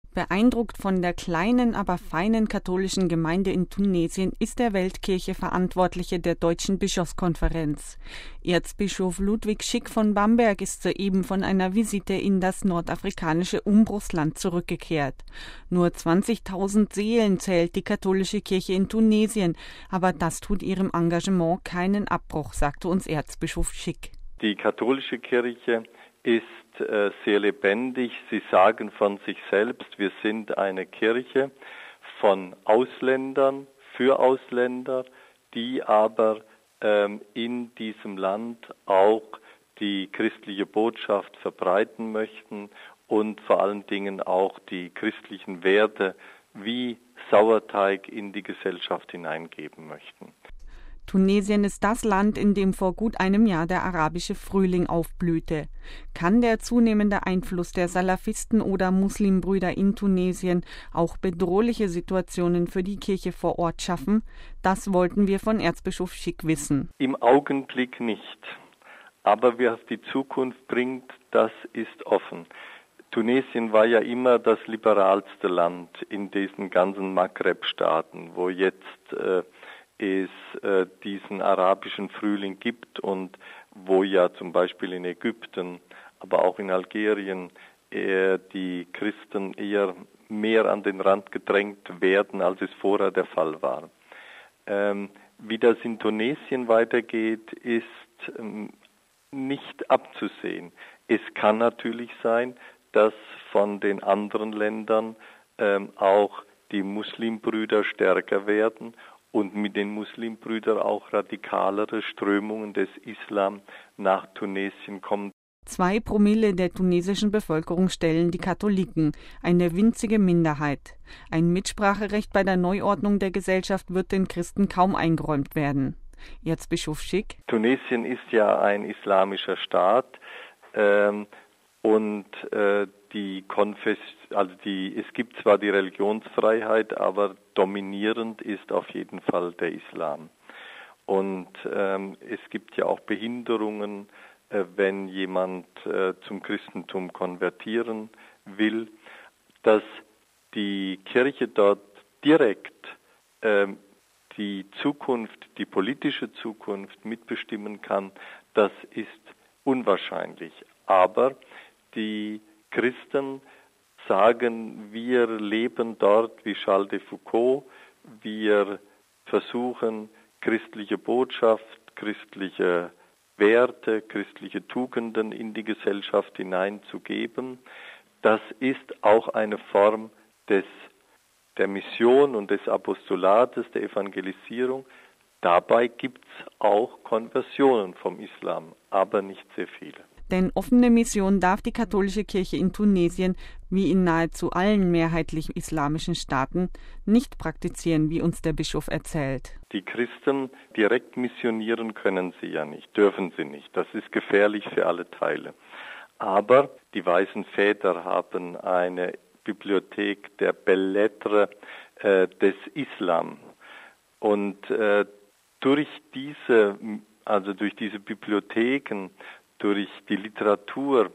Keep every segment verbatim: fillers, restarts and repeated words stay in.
Beeindruckt von der kleinen, aber feinen katholischen Gemeinde in Tunesien ist der Weltkirche-Verantwortliche der Deutschen Bischofskonferenz. Erzbischof Ludwig Schick von Bamberg ist soeben von einer Visite in das nordafrikanische Umbruchsland zurückgekehrt. Nur zwanzigtausend Seelen zählt die katholische Kirche in Tunesien, aber das tut ihrem Engagement keinen Abbruch, sagte uns Erzbischof Schick. Die katholische Kirche ist äh, sehr lebendig. Sie sagen von sich selbst, wir sind eine Kirche von Ausländern, für Ausländer, die aber ähm, in diesem Land auch die christliche Botschaft verbreiten möchten und vor allen Dingen auch die christlichen Werte wie Sauerteig in die Gesellschaft hineingeben möchten. Tunesien ist das Land, in dem vor gut einem Jahr der arabische Frühling aufblühte. Kann der zunehmende Einfluss der Salafisten oder Muslimbrüder in Tunesien auch bedrohliche Situationen für die Kirche vor Ort schaffen? Das wollten wir von Erzbischof Schick wissen. Im Augenblick nicht. Aber was die Zukunft bringt, das ist offen. Tunesien war ja immer das liberalste Land in diesen ganzen Maghreb-Staaten, wo jetzt äh, es äh, diesen arabischen Frühling gibt und wo ja zum Beispiel in Ägypten, aber auch in Algerien äh, die Christen eher mehr an den Rand gedrängt werden, als es vorher der Fall war. Ähm, wie das in Tunesien weitergeht, ist ähm, nicht abzusehen. Es kann natürlich sein, dass von den anderen Ländern ähm, auch die Muslimbrüder stärker werden und mit den Muslimbrüdern auch radikalere Strömungen des Islam nach Tunesien kommen. Zwei Promille der tunesischen Bevölkerung stellen die Katholiken, eine winzige Minderheit. Ein Mitspracherecht bei der Neuordnung der Gesellschaft wird den Christen kaum eingeräumt werden. Erzbischof Schick. Tunesien ist ja ein islamischer Staat ähm, und äh, die Konfess also die, es gibt zwar die Religionsfreiheit, aber dominierend ist auf jeden Fall der Islam. Und ähm, es gibt ja auch Behinderungen, äh, wenn jemand äh, zum Christentum konvertieren will, dass die Kirche dort direkt äh, die Zukunft, die politische Zukunft mitbestimmen kann, das ist unwahrscheinlich. Aber die Christen sagen, wir leben dort wie Charles de Foucault, wir versuchen christliche Botschaft, christliche Werte, christliche Tugenden in die Gesellschaft hineinzugeben. Das ist auch eine Form des, der Mission und des Apostolates, der Evangelisierung. Dabei gibt es auch Konversionen vom Islam, aber nicht sehr viele. Denn offene Mission darf die katholische Kirche in Tunesien, wie in nahezu allen mehrheitlich islamischen Staaten, nicht praktizieren, wie uns der Bischof erzählt. Die Christen direkt missionieren können sie ja nicht, dürfen sie nicht. Das ist gefährlich für alle Teile. Aber die Weißen Väter haben eine Bibliothek der Belles-Lettres äh, des Islam. Und äh, durch diese, also durch diese Bibliotheken, durch die Literatur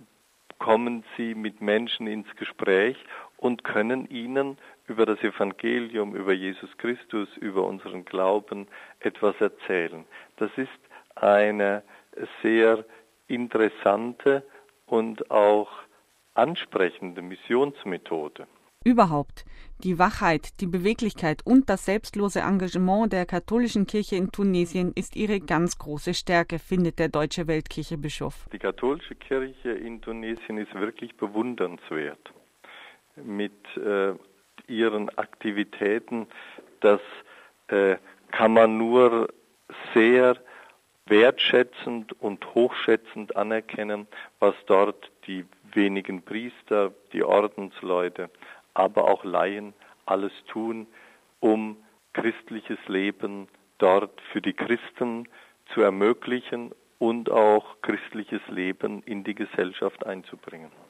kommen sie mit Menschen ins Gespräch und können ihnen über das Evangelium, über Jesus Christus, über unseren Glauben etwas erzählen. Das ist eine sehr interessante und auch ansprechende Missionsmethode. Überhaupt, die Wachheit, die Beweglichkeit und das selbstlose Engagement der katholischen Kirche in Tunesien ist ihre ganz große Stärke, findet der deutsche Weltkirchenbischof. Die katholische Kirche in Tunesien ist wirklich bewundernswert. Mit äh, ihren Aktivitäten, das äh, kann man nur sehr wertschätzend und hochschätzend anerkennen, was dort die wenigen Priester, die Ordensleute, aber auch Laien alles tun, um christliches Leben dort für die Christen zu ermöglichen und auch christliches Leben in die Gesellschaft einzubringen.